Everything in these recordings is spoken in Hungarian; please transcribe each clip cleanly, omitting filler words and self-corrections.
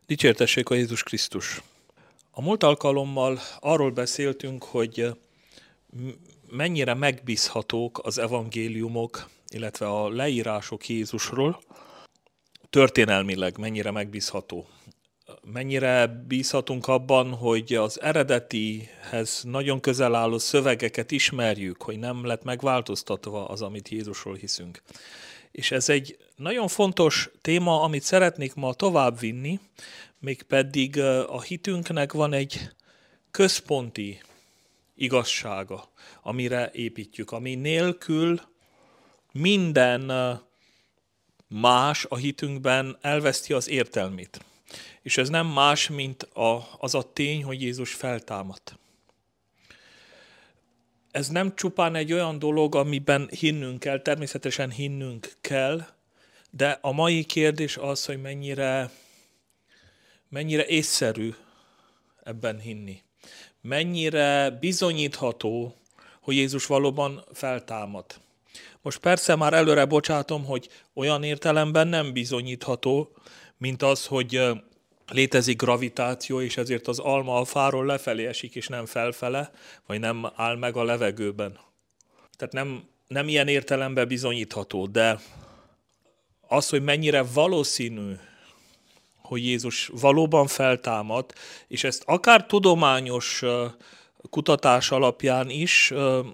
Dicsértessék a Jézus Krisztus! A múlt alkalommal arról beszéltünk, hogy mennyire megbízhatók az evangéliumok, illetve a leírások Jézusról, történelmileg mennyire megbízható. Mennyire bízhatunk abban, hogy az eredetihez nagyon közel álló szövegeket ismerjük, hogy nem lett megváltoztatva az, amit Jézusról hiszünk. És ez egy nagyon fontos téma, amit szeretnék ma továbbvinni, mégpedig a hitünknek van egy központi igazsága, amire építjük, ami nélkül minden más a hitünkben elveszti az értelmét. És ez nem más, mint az a tény, hogy Jézus feltámadt. Ez nem csupán egy olyan dolog, amiben hinnünk kell, természetesen hinnünk kell, de a mai kérdés az, hogy mennyire észszerű ebben hinni. Mennyire bizonyítható, hogy Jézus valóban feltámad. Most persze már előre bocsátom, hogy olyan értelemben nem bizonyítható, mint az, hogy létezik gravitáció, és ezért az alma a fáról lefelé esik, és nem felfele, vagy nem áll meg a levegőben. Tehát nem ilyen értelemben bizonyítható, de az, hogy mennyire valószínű, hogy Jézus valóban feltámad, és ezt akár tudományos kutatás alapján is,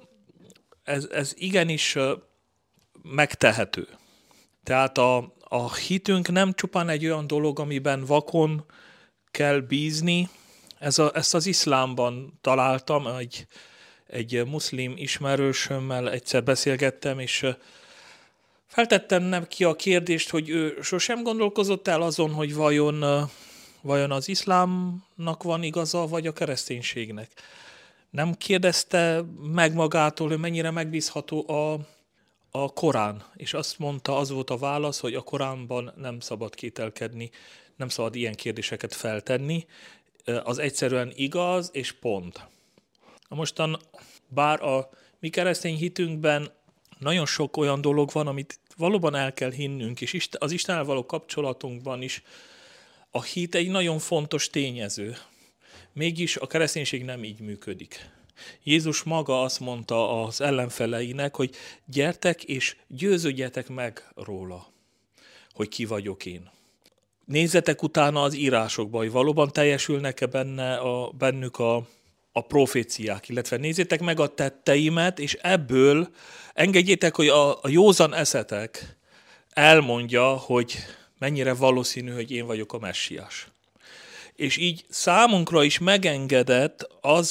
ez igenis megtehető. Tehát a hitünk nem csupán egy olyan dolog, amiben vakon kell bízni. Ezt az iszlámban találtam, egy muszlim ismerősömmel egyszer beszélgettem, és feltettem neki a kérdést, hogy ő sosem gondolkozott el azon, hogy vajon az iszlámnak van igaza, vagy a kereszténységnek. Nem kérdezte meg magától, hogy mennyire megbízható a Korán, és azt mondta, az volt a válasz, hogy a Koránban nem szabad kételkedni, nem szabad ilyen kérdéseket feltenni, az egyszerűen igaz, és pont. Mostan, bár a mi keresztény hitünkben nagyon sok olyan dolog van, amit valóban el kell hinnünk, és az Istennel való kapcsolatunkban is a hit egy nagyon fontos tényező. Mégis a kereszténység nem így működik. Jézus maga azt mondta az ellenfeleinek, hogy gyertek és győződjetek meg róla, hogy ki vagyok én. Nézzetek utána az írásokba, hogy valóban teljesülnek-e bennük a proféciák, illetve nézzétek meg a tetteimet, és ebből engedjétek, hogy a józan eszetek elmondja, hogy mennyire valószínű, hogy én vagyok a messiás. És így számunkra is megengedett az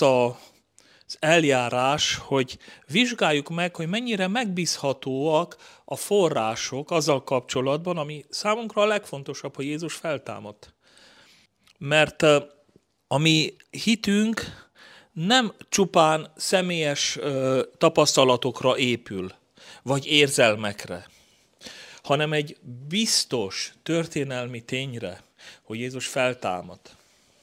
eljárás, hogy vizsgáljuk meg, hogy mennyire megbízhatóak a források azzal kapcsolatban, ami számunkra a legfontosabb, hogy Jézus feltámadt. Mert a mi hitünk nem csupán személyes tapasztalatokra épül, vagy érzelmekre, hanem egy biztos történelmi tényre, hogy Jézus feltámadt.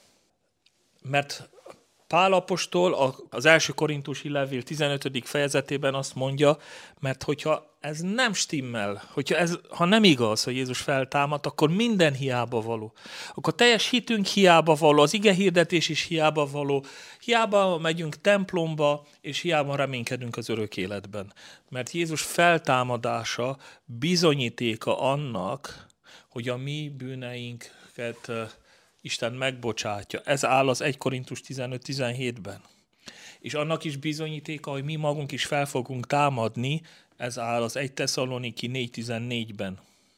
Mert Pál apostol az első korintusi levél 15. fejezetében azt mondja, mert hogyha ez nem stimmel, ha nem igaz, hogy Jézus feltámadt, akkor minden hiába való. Akkor teljes hitünk hiába való, az igehirdetés is hiába való, hiába megyünk templomba, és hiába reménykedünk az örök életben. Mert Jézus feltámadása bizonyítéka annak, hogy a mi bűneinket Isten megbocsátja. Ez áll az 1 Korintus 15-17-ben. És annak is bizonyítéka, hogy mi magunk is fel fogunk támadni, ez áll az 1 Tesszaloniki 4-14-ben.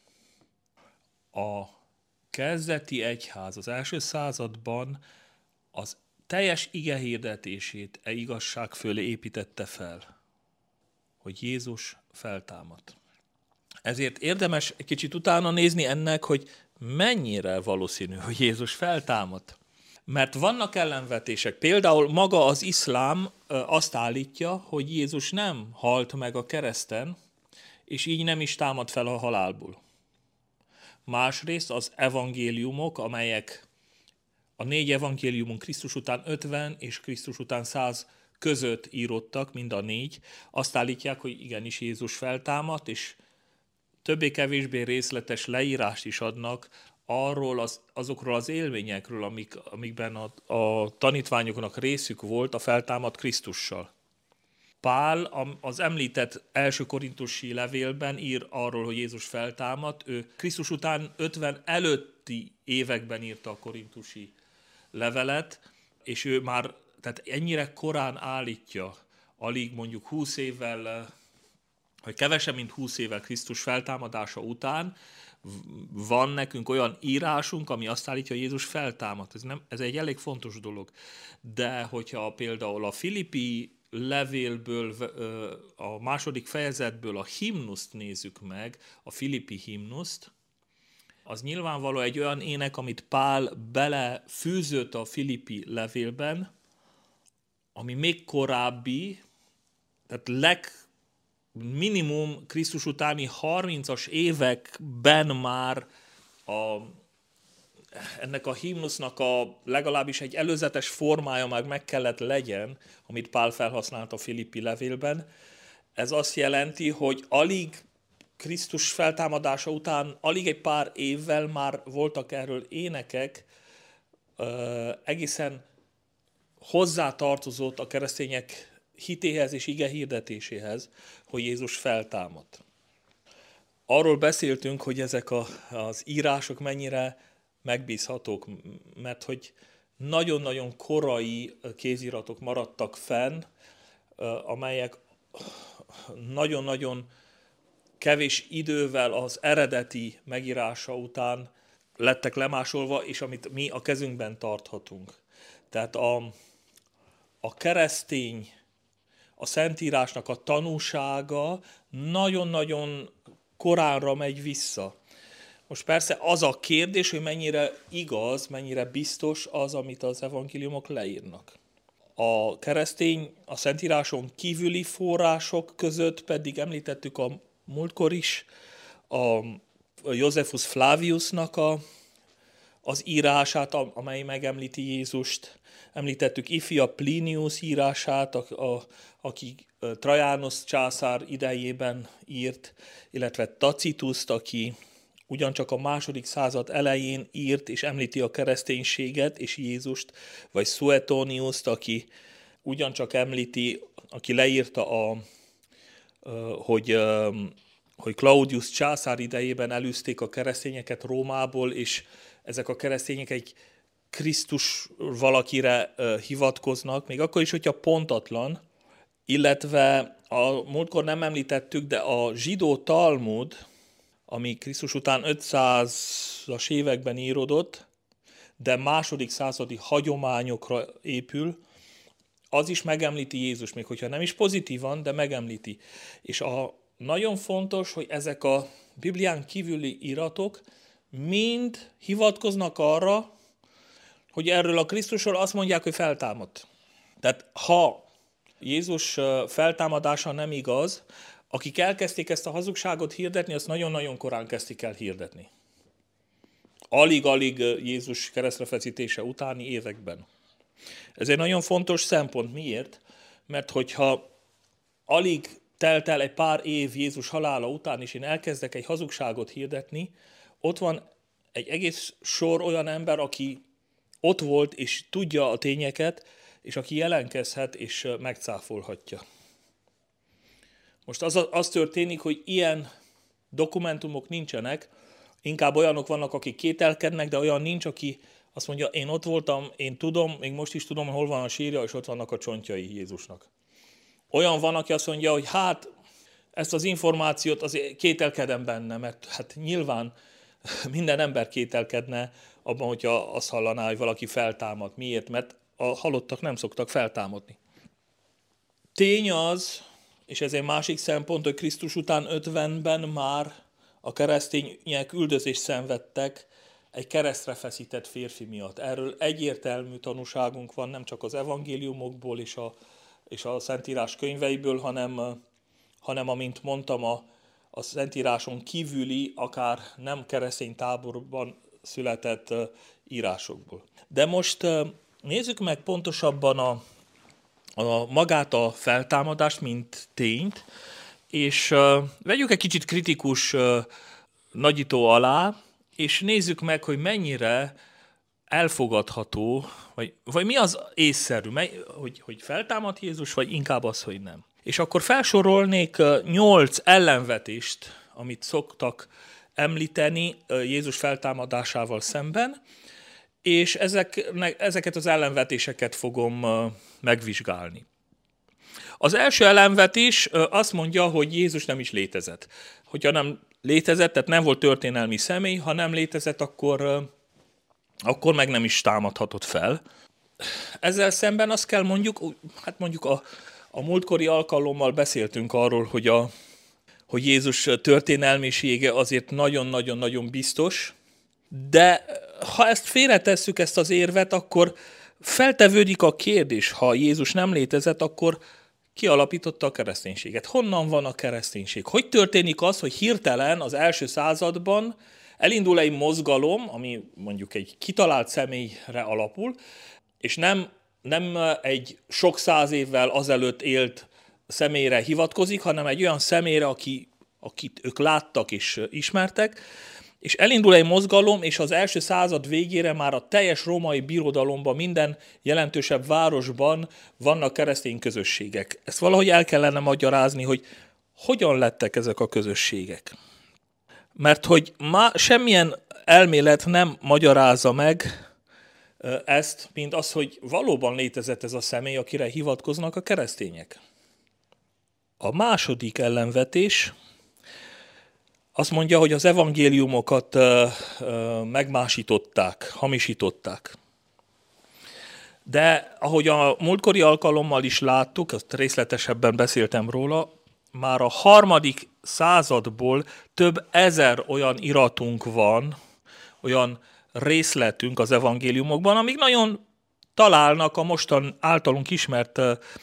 A kezdeti egyház az első században az teljes igehirdetését igazság fölé építette fel, hogy Jézus feltámadt. Ezért érdemes egy kicsit utána nézni ennek, hogy mennyire valószínű, hogy Jézus feltámadt. Mert vannak ellenvetések. Például maga az iszlám azt állítja, hogy Jézus nem halt meg a kereszten, és így nem is támad fel a halálból. Másrészt az evangéliumok, amelyek a 4 evangéliumon Krisztus után 50 és Krisztus után 100 között írottak, mind a 4, azt állítják, hogy igenis Jézus feltámadt, és többé-kevésbé részletes leírást is adnak azokról az élményekről, amikben a tanítványoknak részük volt a feltámadt Krisztussal. Pál az említett első korintusi levélben ír arról, hogy Jézus feltámadt. Ő Krisztus után 50 előtti években írta a korintusi levelet, és ő már tehát ennyire korán állítja, alig mondjuk 20 évvel, vagy kevesebb, mint 20 évvel Krisztus feltámadása után, van nekünk olyan írásunk, ami azt állítja, hogy Jézus feltámadt. Ez egy elég fontos dolog. De hogyha például a Filippi levélből, a második fejezetből a himnuszt nézzük meg, a Filippi himnuszt, az nyilvánvaló egy olyan ének, amit Pál belefűzött a Filippi levélben, ami még korábbi, tehát minimum Krisztus utáni 30-as években már ennek a himnusznak legalábbis egy előzetes formája már meg kellett legyen, amit Pál felhasznált a Filippi levélben. Ez azt jelenti, hogy alig Krisztus feltámadása után, alig egy pár évvel már voltak erről énekek, egészen hozzátartozott a keresztények hitéhez és ige hirdetéséhez, hogy Jézus feltámadt. Arról beszéltünk, hogy ezek az írások mennyire megbízhatók, mert hogy nagyon-nagyon korai kéziratok maradtak fenn, amelyek nagyon-nagyon kevés idővel az eredeti megírása után lettek lemásolva, és amit mi a kezünkben tarthatunk. Tehát a keresztény, a Szentírásnak a tanúsága nagyon-nagyon koránra megy vissza. Most persze az a kérdés, hogy mennyire igaz, mennyire biztos az, amit az evangéliumok leírnak. A keresztény, a Szentíráson kívüli források között pedig említettük a múltkor is a Josephus Flaviusnak az írását, amely megemlíti Jézust. Említettük ifja Plinius írását, aki Trajanus császár idejében írt, illetve Tacituszt, aki ugyancsak a második század elején írt és említi a kereszténységet és Jézust, vagy Suetoniuszt, aki ugyancsak említi, aki leírta, hogy Claudius császár idejében elűzték a keresztényeket Rómából, és ezek a keresztények egy Krisztus valakire hivatkoznak, még akkor is, hogyha pontatlan, illetve a múltkor nem említettük, de a zsidó Talmud, ami Krisztus után 500-as években íródott, de második századi hagyományokra épül, az is megemlíti Jézus, még hogyha nem is pozitívan, de megemlíti. És nagyon fontos, hogy ezek a Biblián kívüli iratok mind hivatkoznak arra, hogy erről a Krisztusról azt mondják, hogy feltámadt. Tehát ha Jézus feltámadása nem igaz, akik elkezdték ezt a hazugságot hirdetni, azt nagyon-nagyon korán kezdték el hirdetni. Alig-alig Jézus keresztrefeszítése utáni években. Ez egy nagyon fontos szempont. Miért? Mert hogyha alig telt el egy pár év Jézus halála után, és én elkezdek egy hazugságot hirdetni, ott van egy egész sor olyan ember, aki ott volt és tudja a tényeket, és aki jelenkezhet és megcáfolhatja. Most az történik, hogy ilyen dokumentumok nincsenek, inkább olyanok vannak, akik kételkednek, de olyan nincs, aki azt mondja, én ott voltam, én tudom, még most is tudom, hol van a sírja, és ott vannak a csontjai Jézusnak. Olyan van, aki azt mondja, hogy hát ezt az információt azért kételkedem benne, mert hát nyilván minden ember kételkedne abban, hogyha azt hallaná, hogy valaki feltámad. Miért? Mert a halottak nem szoktak feltámadni. Tény az, és ez egy másik szempont, hogy Krisztus után 50-ben már a keresztények üldözést szenvedtek egy keresztre feszített férfi miatt. Erről egyértelmű tanúságunk van, nem csak az evangéliumokból és a Szentírás könyveiből, hanem amint mondtam, a Szentíráson kívüli, akár nem keresztény táborban született írásokból. De most nézzük meg pontosabban magát a feltámadást, mint tényt, és vegyük egy kicsit kritikus nagyító alá, és nézzük meg, hogy mennyire elfogadható, vagy mi az észszerű, hogy feltámad Jézus, vagy inkább az, hogy nem. És akkor felsorolnék 8 ellenvetést, amit szoktak említeni Jézus feltámadásával szemben, és ezeket az ellenvetéseket fogom megvizsgálni. Az első ellenvetés azt mondja, hogy Jézus nem is létezett. Hogyha nem létezett, tehát nem volt történelmi személy, ha nem létezett, akkor meg nem is támadhatott fel. Ezzel szemben azt kell mondjuk a múltkori alkalommal beszéltünk arról, hogy Jézus történelmisége azért nagyon-nagyon-nagyon biztos, de ha ezt félretesszük, ezt az érvet, akkor feltevődik a kérdés, ha Jézus nem létezett, akkor ki alapította a kereszténységet? Honnan van a kereszténység? Hogy történik az, hogy hirtelen az első században elindul egy mozgalom, ami mondjuk egy kitalált személyre alapul, és nem egy sok száz évvel azelőtt élt személyre hivatkozik, hanem egy olyan személyre, akit ők láttak és ismertek, és elindul egy mozgalom, és az első század végére már a teljes római birodalomban, minden jelentősebb városban vannak keresztény közösségek. Ezt valahogy el kellene magyarázni, hogy hogyan lettek ezek a közösségek. Mert hogy semmilyen elmélet nem magyarázza meg ezt, mint az, hogy valóban létezett ez a személy, akire hivatkoznak a keresztények. A második ellenvetés azt mondja, hogy az evangéliumokat megmásították, hamisították. De ahogy a múltkori alkalommal is láttuk, azt részletesebben beszéltem róla, már a 3. századból több ezer olyan iratunk van, olyan részletünk az evangéliumokban, amik nagyon találnak a mostan általunk ismert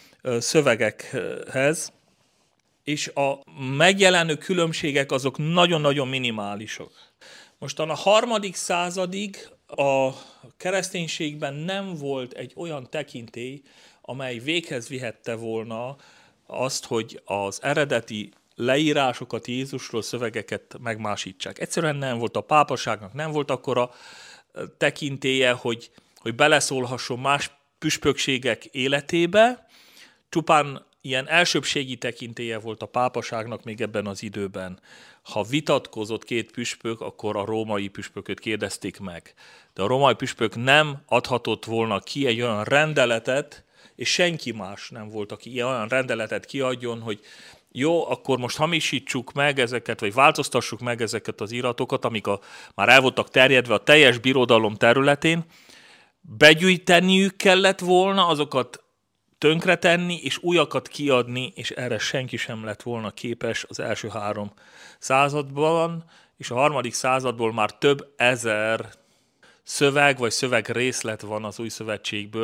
szövegekhez, és a megjelenő különbségek azok nagyon-nagyon minimálisak. Mostan a 3. századig a kereszténységben nem volt egy olyan tekintély, amely véghez vihette volna azt, hogy az eredeti leírásokat Jézusról, szövegeket megmásítsák. Egyszerűen nem volt, a pápaságnak nem volt akkora tekintélye, hogy beleszólhasson más püspökségek életébe, csupán ilyen elsőbbségi tekintélye volt a pápaságnak még ebben az időben. Ha vitatkozott két püspök, akkor a római püspököt kérdezték meg. De a római püspök nem adhatott volna ki egy olyan rendeletet, és senki más nem volt, aki olyan rendeletet kiadjon, hogy jó, akkor most hamisítsuk meg ezeket, vagy változtassuk meg ezeket az iratokat, amik már el voltak terjedve a teljes birodalom területén. Begyűjteniük kellett volna, azokat tönkretenni, és újakat kiadni, és erre senki sem lett volna képes az első 3 században, és a 3. századból már több ezer szöveg vagy szövegrészlet van az új szövetségből,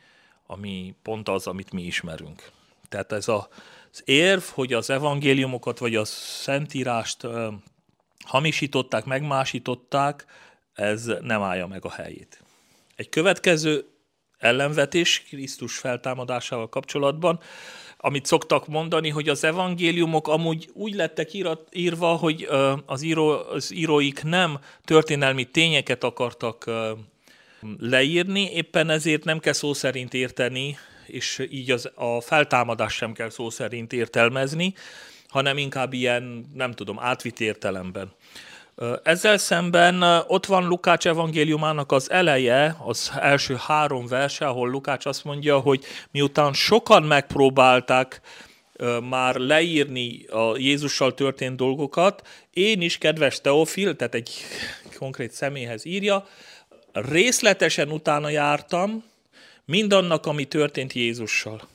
ami pont az, amit mi ismerünk. Tehát ez az érv, hogy az evangéliumokat vagy a szentírást hamisították, megmásították, ez nem állja meg a helyét. Egy következő ellenvetés Krisztus feltámadásával kapcsolatban, amit szoktak mondani, hogy az evangéliumok amúgy úgy lettek írva, hogy az íróik nem történelmi tényeket akartak leírni, éppen ezért nem kell szó szerint érteni, és így a feltámadást sem kell szó szerint értelmezni, hanem inkább ilyen, átvitt értelemben. Ezzel szemben ott van Lukács evangéliumának az eleje, az első 3 verse, ahol Lukács azt mondja, hogy miután sokan megpróbálták már leírni a Jézussal történt dolgokat, én is, kedves Teofil, tehát egy konkrét személyhez írja, részletesen utána jártam mindannak, ami történt Jézussal.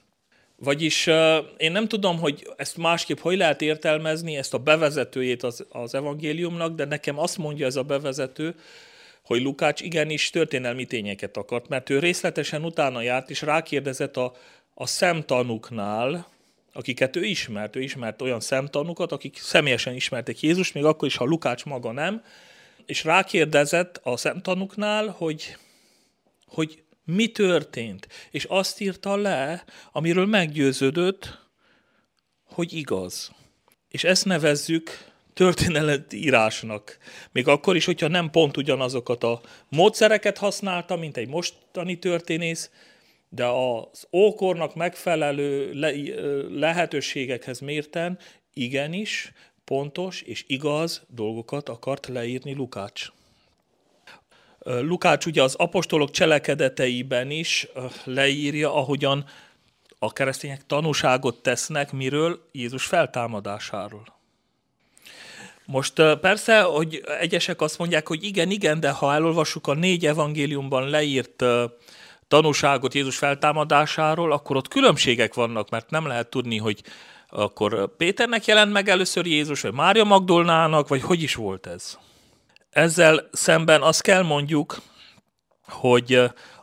Vagyis én nem tudom, hogy ezt másképp hogy lehet értelmezni, ezt a bevezetőjét az evangéliumnak, de nekem azt mondja ez a bevezető, hogy Lukács igenis történelmi tényeket akart, mert ő részletesen utána járt, és rákérdezett a szemtanúknál, akiket ő ismert olyan szemtanúkat, akik személyesen ismerték Jézust, még akkor is, ha Lukács maga nem, és rákérdezett a szemtanúknál, hogy mi történt, és azt írta le, amiről meggyőződött, hogy igaz. És ezt nevezzük történetírásnak. Még akkor is, hogyha nem pont ugyanazokat a módszereket használta, mint egy mostani történész, de az ókornak megfelelő lehetőségekhez mérten igenis pontos és igaz dolgokat akart leírni Lukács. Lukács ugye az apostolok cselekedeteiben is leírja, ahogyan a keresztények tanúságot tesznek, miről? Jézus feltámadásáról. Most persze, hogy egyesek azt mondják, hogy igen, de ha elolvassuk a 4 evangéliumban leírt tanúságot Jézus feltámadásáról, akkor ott különbségek vannak, mert nem lehet tudni, hogy akkor Péternek jelent meg először Jézus, vagy Mária Magdolnának, vagy hogy is volt ez. Ezzel szemben azt kell mondjuk, hogy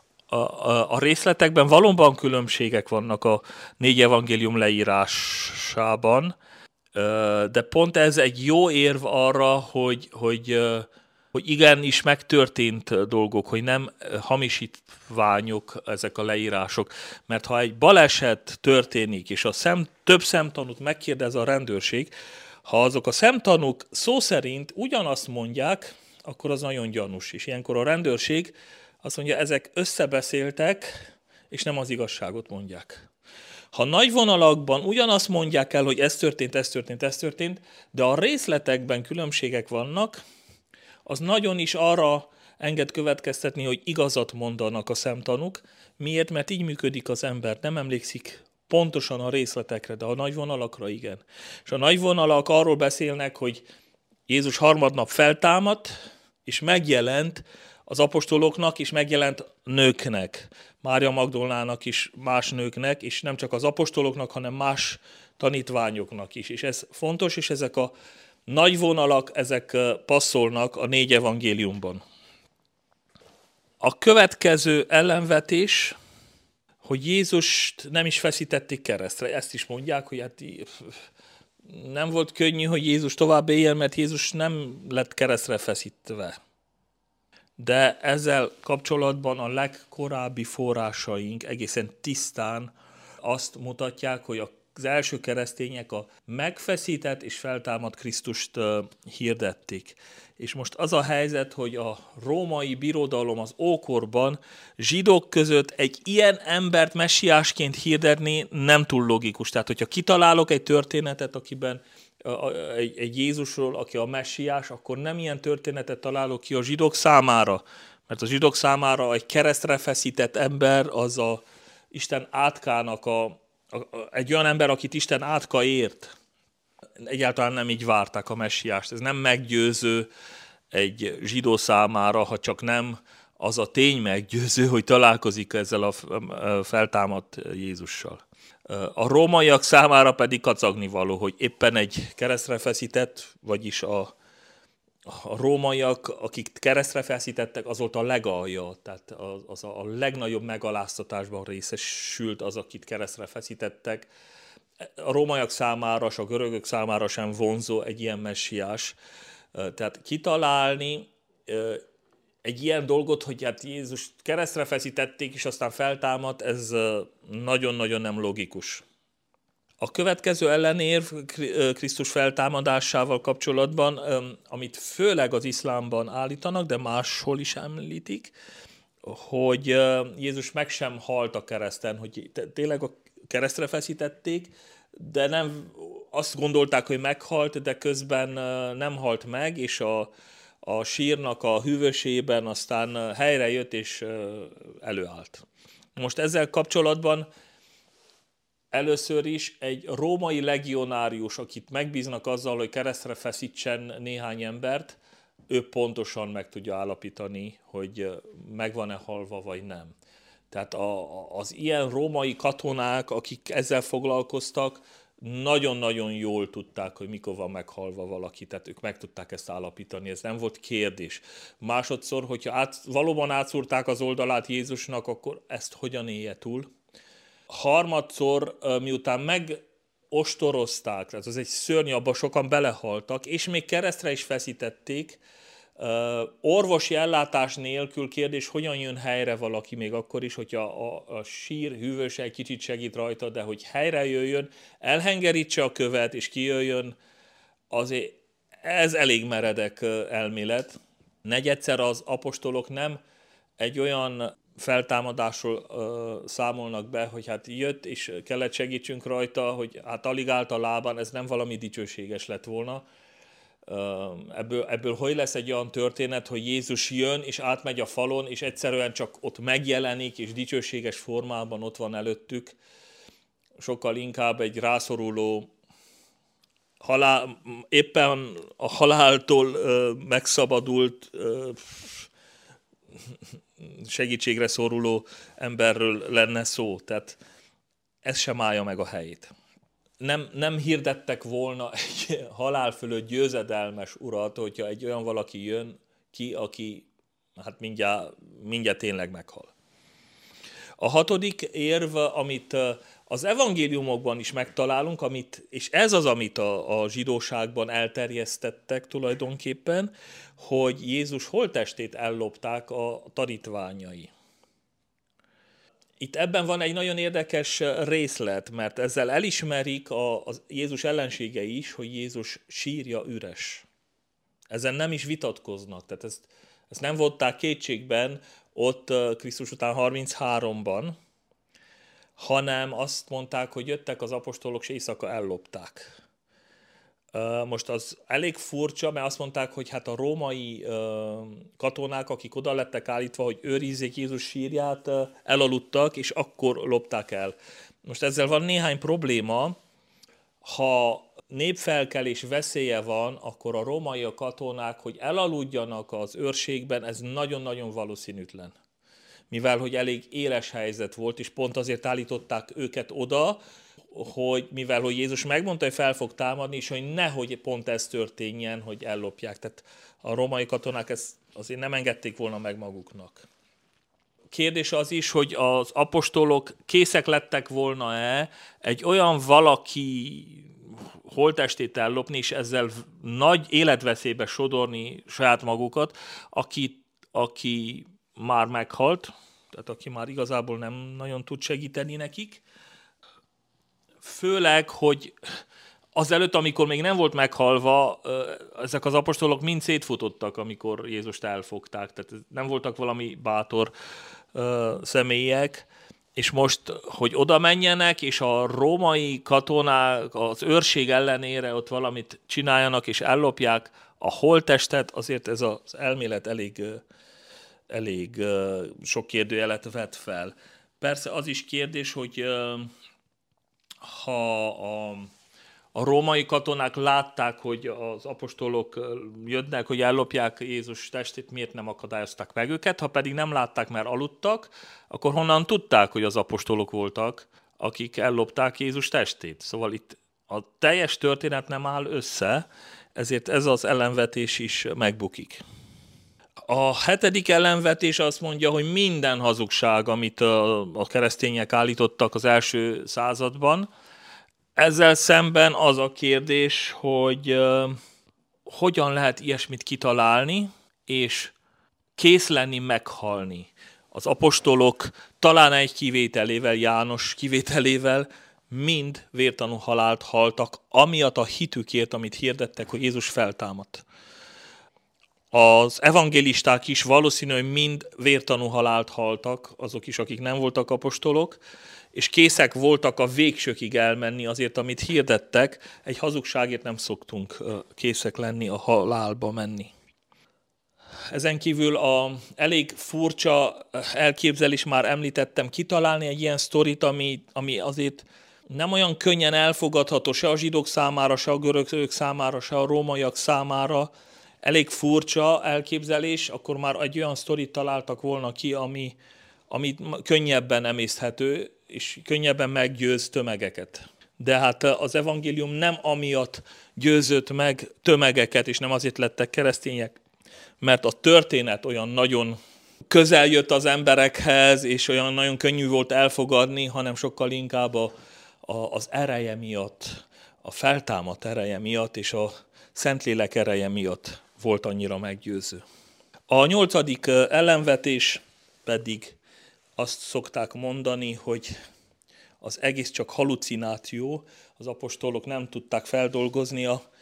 a részletekben valóban különbségek vannak a 4 evangélium leírásában, de pont ez egy jó érv arra, hogy igenis megtörtént dolgok, hogy nem hamisítványok ezek a leírások. Mert ha egy baleset történik, és több szemtanút megkérdez a rendőrség, ha azok a szemtanúk szó szerint ugyanazt mondják, akkor az nagyon gyanús. És ilyenkor a rendőrség azt mondja, ezek összebeszéltek, és nem az igazságot mondják. Ha nagy vonalakban ugyanazt mondják el, hogy ez történt, de a részletekben különbségek vannak, az nagyon is arra enged következtetni, hogy igazat mondanak a szemtanúk. Miért? Mert így működik az ember. Nem emlékszik pontosan a részletekre, de a nagy vonalakra igen. És a nagy vonalak arról beszélnek, hogy Jézus harmadnap feltámadt, és megjelent az apostoloknak, és megjelent nőknek. Mária Magdolnának is, más nőknek, és nem csak az apostoloknak, hanem más tanítványoknak is. És ez fontos, és ezek a nagy vonalak, ezek passzolnak a 4 evangéliumban. A következő ellenvetés, hogy Jézust nem is feszítették keresztre. Ezt is mondják, hogy hát nem volt könnyű, hogy Jézus tovább éljen, mert Jézus nem lett keresztre feszítve. De ezzel kapcsolatban a legkorábbi forrásaink egészen tisztán azt mutatják, hogy az első keresztények a megfeszített és feltámadt Krisztust hirdették. És most az a helyzet, hogy a római birodalom az ókorban zsidók között egy ilyen embert messiásként hirdetni nem túl logikus. Tehát, hogyha kitalálok egy történetet, akiben egy Jézusról, aki a messiás, akkor nem ilyen történetet találok ki a zsidók számára. Mert a zsidók számára egy keresztre feszített ember az a Isten átkának egy olyan ember, akit Isten átka ért. Egyáltalán nem így várták a messiást. Ez nem meggyőző egy zsidó számára, ha csak nem az a tény meggyőző, hogy találkozik ezzel a feltámadt Jézussal. A rómaiak számára pedig kacagnivaló, hogy éppen egy keresztre feszített, vagyis a rómaiak, akik keresztre feszítettek, az volt a legalja, tehát az a legnagyobb megaláztatásban részesült az, akit keresztre feszítettek. A rómaiak számára, és a görögök számára sem vonzó egy ilyen messiás. Tehát kitalálni egy ilyen dolgot, hogy hát Jézus keresztre feszítették, és aztán feltámadt, ez nagyon-nagyon nem logikus. A következő ellenérv Krisztus feltámadásával kapcsolatban, amit főleg az iszlámban állítanak, de máshol is említik, hogy Jézus meg sem halt a kereszten, hogy tényleg a keresztre feszítették, de nem azt gondolták, hogy meghalt, de közben nem halt meg, és a sírnak a hűvösében aztán helyre jött és előállt. Most ezzel kapcsolatban először is egy római legionárius, akit megbíznak azzal, hogy keresztre feszítsen néhány embert, ő pontosan meg tudja állapítani, hogy meg van-e halva vagy nem. Tehát az ilyen római katonák, akik ezzel foglalkoztak, nagyon-nagyon jól tudták, hogy mikor van meghalva valaki, tehát ők meg tudták ezt állapítani, ez nem volt kérdés. Másodszor, hogyha valóban átszúrták az oldalát Jézusnak, akkor ezt hogyan élje túl? Harmadszor, miután megostorozták, tehát az egy szörny, abban sokan belehaltak, és még keresztre is feszítették, orvosi ellátás nélkül kérdés, hogyan jön helyre valaki még akkor is, hogyha a sír hűvöse egy kicsit segít rajta, de hogy helyre jöjjön, elhengerítse a követ és kijöjjön, azért Ez elég meredek elmélet. Negyedszer az apostolok nem egy olyan feltámadásról számolnak be, hogy hát jött és kellett segítsünk rajta, hogy hát alig állt a lábán, ez nem valami dicsőséges lett volna. Ebből hogy lesz egy olyan történet, hogy Jézus jön és átmegy a falon, és egyszerűen csak ott megjelenik, és dicsőséges formában ott van előttük. Sokkal inkább egy rászoruló, éppen a haláltól megszabadult, segítségre szoruló emberről lenne szó. Tehát ez sem állja meg a helyét. Nem hirdettek volna egy halál fölött győzedelmes urat, hogyha egy olyan valaki jön ki, aki hát mindjárt tényleg meghal. A hatodik érv, amit az evangéliumokban is megtalálunk, és ez az, amit a zsidóságban elterjesztettek tulajdonképpen, hogy Jézus holttestét ellopták a tanítványai. Itt ebben van egy nagyon érdekes részlet, mert ezzel elismerik a Jézus ellenségei is, hogy Jézus sírja üres. Ezen nem is vitatkoznak, tehát ezt nem vonták kétségben ott Krisztus után 33-ban, hanem azt mondták, hogy jöttek az apostolok, és éjszaka ellopták. Most az elég furcsa, mert azt mondták, hogy hát a római katonák, akik oda lettek állítva, hogy őrizzék Jézus sírját, elaludtak, és akkor lopták el. Most ezzel van néhány probléma. Ha népfelkelés veszélye van, akkor a római katonák, hogy elaludjanak az őrségben, ez nagyon-nagyon valószínűtlen. Mivel, hogy elég éles helyzet volt, és pont azért állították őket oda, hogy mivel, hogy Jézus megmondta, hogy fel fog támadni, és hogy nehogy pont ez történjen, hogy ellopják. Tehát a római katonák ezt azért nem engedték volna meg maguknak. Kérdés az is, hogy az apostolok készek lettek volna-e egy olyan valaki holttestét ellopni, és ezzel nagy életveszélybe sodorni saját magukat, aki már meghalt, tehát aki már igazából nem nagyon tud segíteni nekik. Főleg, hogy azelőtt, amikor még nem volt meghalva, ezek az apostolok mind szétfutottak, amikor Jézust elfogták. Tehát nem voltak valami bátor személyek, és most, hogy oda menjenek, és a római katonák az őrség ellenére ott valamit csináljanak, és ellopják a holttestet, azért ez az elmélet elég sok kérdőjelet vet fel. Persze az is kérdés, hogy ha a római katonák látták, hogy az apostolok jönnek, hogy ellopják Jézus testét, miért nem akadályozták meg őket? Ha pedig nem látták, mert aludtak, akkor honnan tudták, hogy az apostolok voltak, akik ellopták Jézus testét? Szóval itt a teljes történet nem áll össze, ezért ez az ellenvetés is megbukik. A hetedik ellenvetés azt mondja, hogy minden hazugság, amit a keresztények állítottak az első században, ezzel szemben az a kérdés, hogy hogyan lehet ilyesmit kitalálni, és kész lenni meghalni. Az apostolok talán egy kivételével, János kivételével mind vértanú halált haltak, amiatt a hitükért, amit hirdettek, hogy Jézus feltámadt. Az evangélisták is valószínű, hogy mind vértanú halált haltak, azok is, akik nem voltak apostolok, és készek voltak a végsőkig elmenni azért, amit hirdettek. Egy hazugságért nem szoktunk készek lenni, a halálba menni. Ezen kívül elég furcsa elképzelés, már említettem, kitalálni egy ilyen sztorit, ami azért nem olyan könnyen elfogadható se a zsidók számára, se a görögök számára, se a rómaiak számára. Elég furcsa elképzelés, akkor már egy olyan sztorit találtak volna ki, ami könnyebben emészthető, és könnyebben meggyőz tömegeket. De hát az evangélium nem amiatt győzött meg tömegeket, és nem azért lettek keresztények, mert a történet olyan nagyon közel jött az emberekhez, és olyan nagyon könnyű volt elfogadni, hanem sokkal inkább az ereje miatt, a feltámadt ereje miatt, és a Szentlélek ereje miatt volt annyira meggyőző. A 8. ellenvetés pedig azt szokták mondani, hogy az egész csak halucináció, az apostolok nem tudták feldolgozni a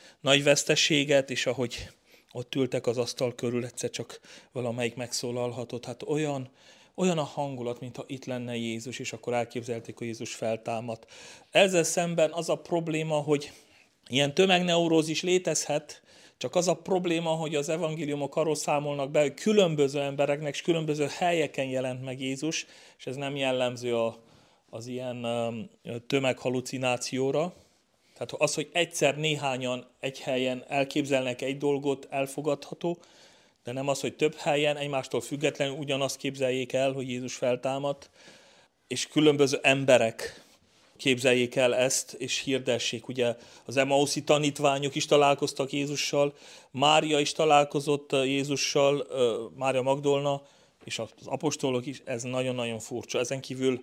nagy veszteséget, és ahogy ott ültek az asztal körül, egyszer csak valamelyik megszólalhatott. Hát olyan a hangulat, mintha itt lenne Jézus, és akkor elképzelték, hogy Jézus feltámadt. Ezzel szemben az a probléma, hogy ilyen tömegneurózis létezhet, csak az a probléma, hogy az evangéliumok arról számolnak be, hogy különböző embereknek és különböző helyeken jelent meg Jézus, és ez nem jellemző az ilyen tömeghalucinációra. Tehát az, hogy egyszer néhányan egy helyen elképzelnek egy dolgot, elfogadható, de nem az, hogy több helyen egymástól függetlenül ugyanazt képzeljék el, hogy Jézus feltámadt, és különböző emberek képzeljék el ezt, és hirdessék. Ugye az Emauszi tanítványok is találkoztak Jézussal, Mária is találkozott Jézussal, Mária Magdolna, és az apostolok is, ez nagyon-nagyon furcsa. Ezen kívül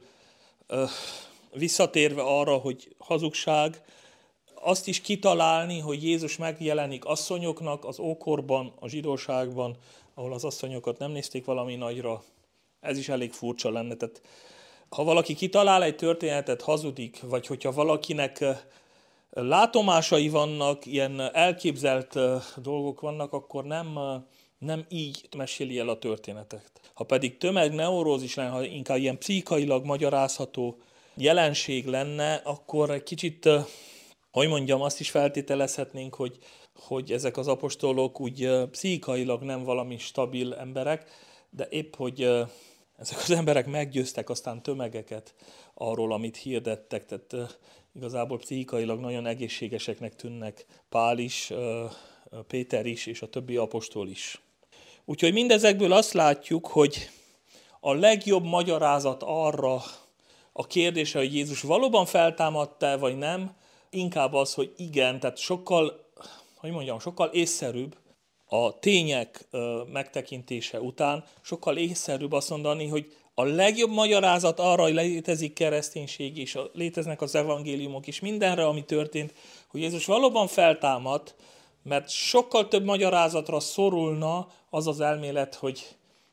visszatérve arra, hogy hazugság, azt is kitalálni, hogy Jézus megjelenik asszonyoknak az ókorban, a zsidóságban, ahol az asszonyokat nem nézték valami nagyra, ez is elég furcsa lenne. Tehát, ha valaki kitalál egy történetet, hazudik, vagy hogyha valakinek látomásai vannak, ilyen elképzelt dolgok vannak, akkor nem így meséli el a történetet. Ha pedig tömegneurózis lenne, ha inkább ilyen pszichikailag magyarázható jelenség lenne, akkor egy kicsit, hogy mondjam, azt is feltételezhetnénk, hogy ezek az apostolok úgy pszichikailag nem valami stabil emberek, de épp, hogy ezek az emberek meggyőztek aztán tömegeket arról, amit hirdettek, tehát igazából pszichikailag nagyon egészségeseknek tűnnek Pál is, Péter is, és a többi apostol is. Úgyhogy mindezekből azt látjuk, hogy a legjobb magyarázat arra a kérdésre, hogy Jézus valóban feltámadta, vagy nem, inkább az, hogy igen, tehát sokkal észszerűbb a tények megtekintése után, sokkal észszerűbb azt mondani, hogy a legjobb magyarázat arra, hogy létezik kereszténység, és léteznek az evangéliumok is mindenre, ami történt, hogy Jézus valóban feltámadt, mert sokkal több magyarázatra szorulna az az elmélet, hogy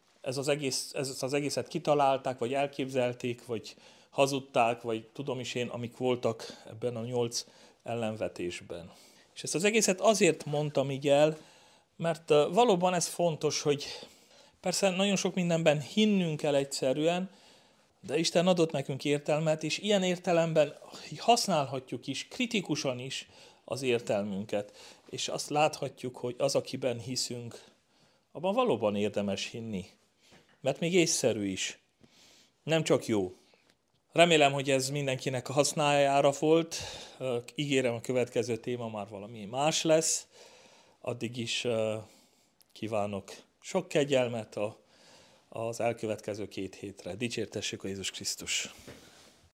ezt az egészet kitalálták, vagy elképzelték, vagy hazudták, vagy tudom is én, amik voltak ebben a 8 ellenvetésben. És ezt az egészet azért mondtam így el, mert valóban ez fontos, hogy persze nagyon sok mindenben hinnünk kell egyszerűen, de Isten adott nekünk értelmet, és ilyen értelemben használhatjuk is, kritikusan is az értelmünket. És azt láthatjuk, hogy az, akiben hiszünk, abban valóban érdemes hinni. Mert még észszerű is. Nem csak jó. Remélem, hogy ez mindenkinek a hasznájára volt. Ígérem, a következő téma már valami más lesz. Addig is kívánok sok kegyelmet az elkövetkező 2 hétre. Dicsértessük a Jézus Krisztus!